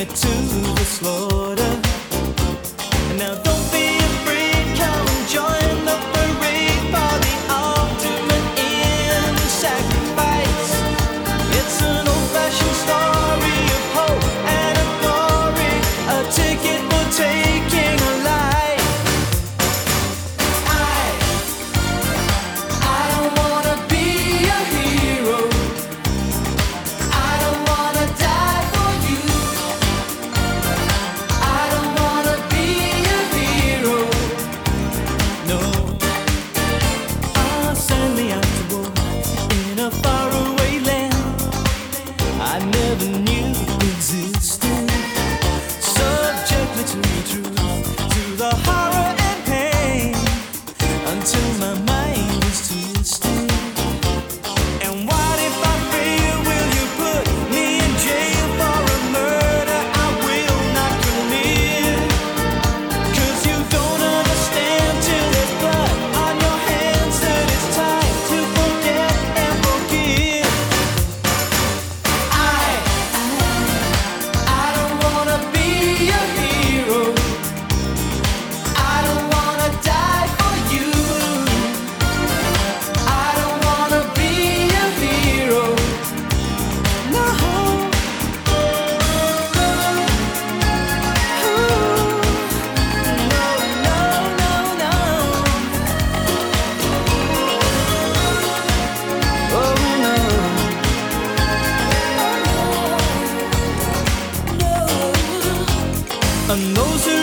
me to the slaughter. Now don't be afraid, come and join the parade for the ultimate end of sacrifice. It's an old-fashioned story of hope and of glory, a ticket for taking a life. I don't wanna be a hero. I don't wanna die for you. I don't wanna be a hero. No. Send me out to war in a faraway land I never knew existed. Subject me to the truth, to the horror and pain, until my mind is twisted. And what if I fail? Will you put me in jail for a murder I will not commit? 'Cause you don't understand till there's blood on your hands that it's time to forget and forgive. I don't wanna be a hero. I don't wanna die for you. I don't wanna be a hero. No. And those who